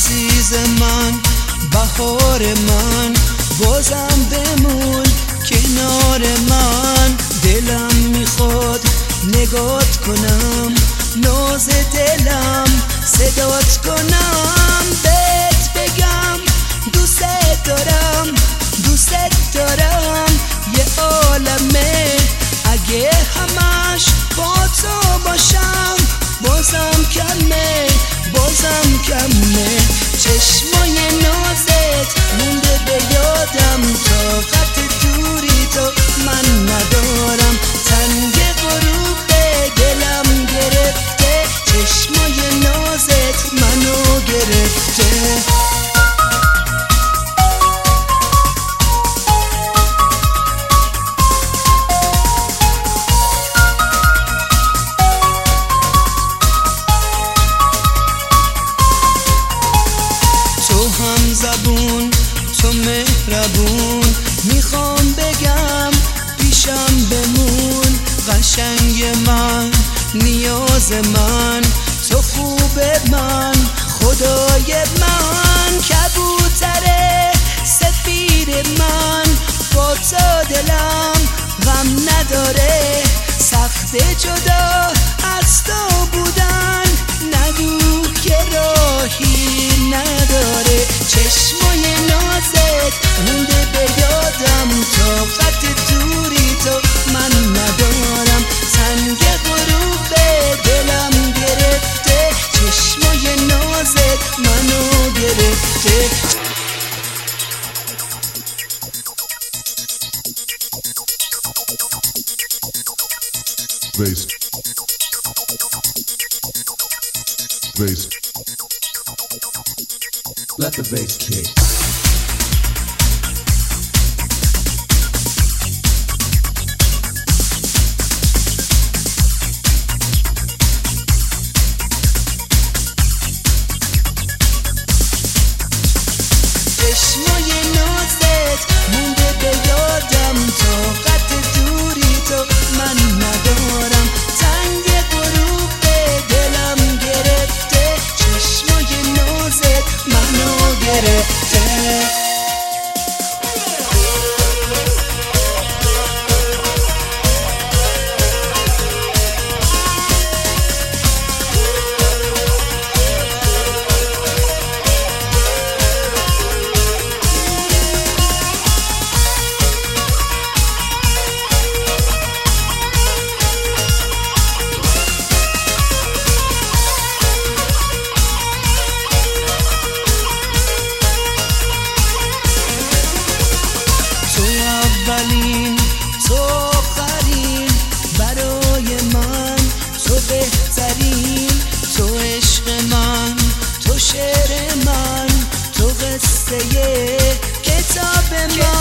عزیز من، بهار من، بازم بمون کنار من. دلم میخواد نگات کنم، ناز دلم صدات کنم، بهت بگم دوست دارم، دوست دارم. یه عالمه اگه همش با تو باشم، بازم کمه، بازم کمه. چشمای نازت مونده به یادم، طاقت دوری تو من ندارم. تنگ غروب دلم گرفته، چشمای نازت منو گرفته. زبون تو مهربون، میخوام بگم پیشم بمون. قشنگ من، نیاز من، تو خوب من، خدای من. کبوتر سفید من، با تو دلم غم نداره. سخت جدا از تو بودن، نگو که راهی نداره. چشمای نازت مونده به یادم، طاقت دوری تو من ندارم. تنگ غروب دلم گرفته، چشمای نازت منو گرفته. Bass. Bass. Let the bass kick. چشمای نازت مونده به یادم، طاقت دوری تو من ندارم. تنگ غروب دلم گرفته، چشمای نازت منو گرفته. اولین تو آخرین، برای من تو بهترین. تو عشق من، تو شعر من، تو قصه کتاب من.